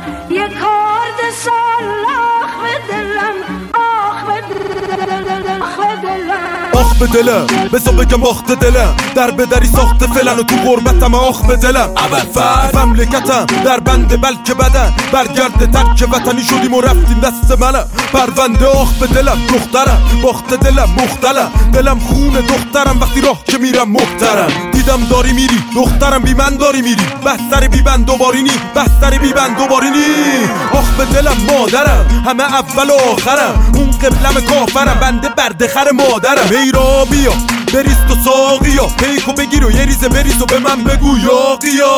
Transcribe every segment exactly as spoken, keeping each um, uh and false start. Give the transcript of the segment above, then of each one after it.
یه کارد سلاخ به دلم، آخ به دلم، آخ به دلم، آخ به دلم، بزا بگم باخت دلم، در بدری ساخت فلن و تو غربتم آخ به دلم. اول فرد مملکتم در بنده بلکه بدن، برگرد ترک وطنی شدیم و رفتیم دست منم. پرونده آخ به دلم، دخترم باخت دلم مختلم، دلم خون دخترم وقتی راه که میرم محترم. دیدم داری میری دخترم بی من داری میری، بستر بی بند دوبارینی، بستر بی بند دوبارینی. آخ به دلم مادرم، همه اول و آخرم، اون قبلم کافرم، بنده بردخر مادرم. میرا بیا بریست و ساقیا، پیکو بگیر و یه ریزه بریز و به من بگو یاقیا.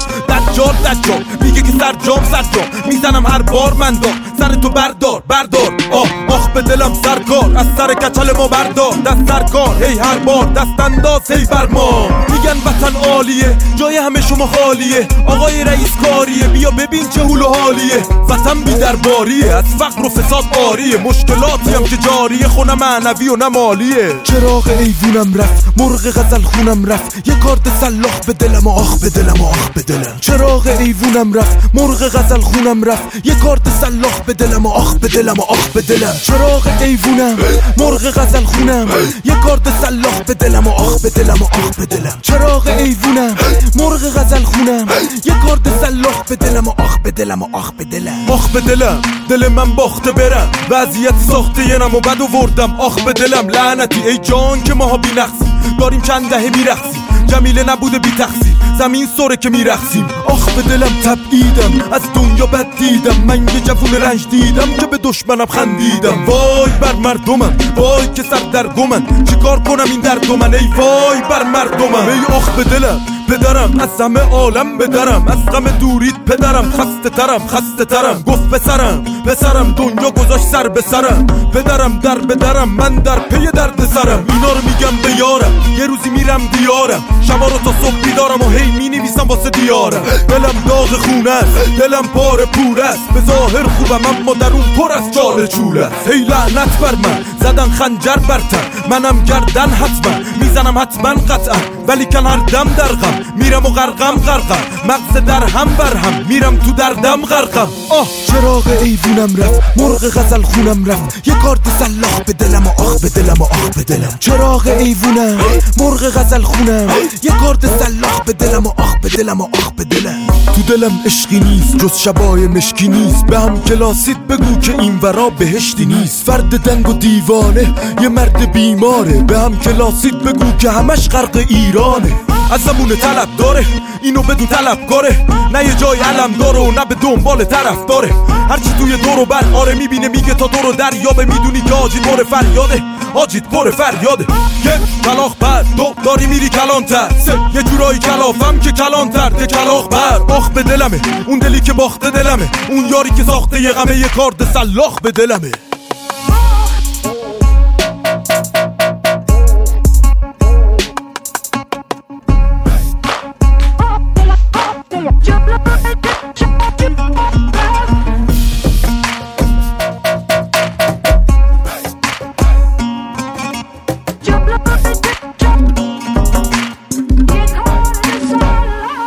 دجال دجال میگه که سر جام سر جام، میزنم هر بار من دار، سر تو بردار بردار. آه آخ به دلم سرکار، از سر کچل ما بردار، دست سرکار هی هر بار دست انداز هی بر ما. میگن وطن عالیه جای همه شما خالیه، آقای رئیس کاریه بیا ببین چه حول و حالیه. وطن بی درباریه از فقر و فساد آریه، مشکلاتی هم که جاریه خونه معنوی و نمالیه. چراغ ایوونم رفت مرغ غزل خونم رفت، یه کارد سلاخ به دلم و آخ به دلم و آخ به دلم. چراغ ایوونم رفت مرغ غزل خونم رفت، یه کارد سلاخ به دلم و آخ به دلم و آخ به دلم. چراغ ایوونم مرغ غزل خونم، یه کارد سلاخ به دلم و آخ به دلم و آخ به دلم. چراغ ایوونم مرغ غزل خونم، یه کارد سلاخ به دلم و آخ به دلم و آخ به دلم. آخ به دلم دل من باخته برم، وضعیت ساخته ینم و بد وردم آخ به دلم. لعنتی ای جان که ماها بی نقصی، داریم چند دهه میرقصیم، جمیله نبوده بی تقصیر، زمین سره که میرقصیم. آخ به دلم تبعیدم از دنیا بد دیدم، من یه جوون رنج دیدم که به دشمنم خندیدم. وای بر مردمم وای که سر در گمن، چیکار کنم این درد من ای وای بر مردمم. ای آخ به دلم پدرم از همه عالم بدرم، از غم دوریت پدرم خسته ترم خسته ترم. گفت پسرم پسرم دنیا گذاشت سر به سرم، پدرم در بدرم من در پی درد سرم. اینا رو میگم به یارم یه روزی میرم دیارم، شبا رو تا صبح بیدارم و هی می نویسم واسه دیارم. دلم داغ خونه است دلم پاره پوره است، به ظاهر خوبم اما درون پر از چاله چوله است. هی لعنت بر من زدن خنجر برتر، منم گردن حتما میزنم حتما قطعا، ولی کن هر دم در غم میرم و غرقم غرقم، مغز در هم بر هم میرم تو دردم غرقم. آه چراغ ایوونم رفت مرغ غزل خونم رفت، یه کارت سلاخ به دلم و آخ به دلم و آخ به دلم. چراغ ایوونم مرغ غزل خونم، یه کارت سلاخ به دلم و آخ به دلم و آخ به دلم. تو دلم عشقی نیست جز شبای مشکی نیست، به هم کلاسیت بگو که این ورا بهشتی نیست. فرد دنگ و دیوانه یه مرد بیماره، به هم کلاسیت بگو که همش غرق ایرانه. از زمونه طلب داره اینو بدون طلبکاره، نه یه جای علم داره و نه به دنبال طرف داره. هرچی توی دور و بر آره میبینه میگه تا دور و دریابه، میدونی که آجیت پر فریاده آجیت پر فریاده. یک کلاخ بر دو داری میری کلانتر، سه یه جورایی کلافم که کلانتر ده کلاخ بر. آخ به دلمه اون دلی که باخته دلمه، اون یاری که ساخته یه غمه یه کارد سلاخ به دلمه.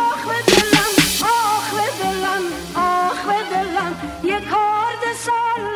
یه کارد سال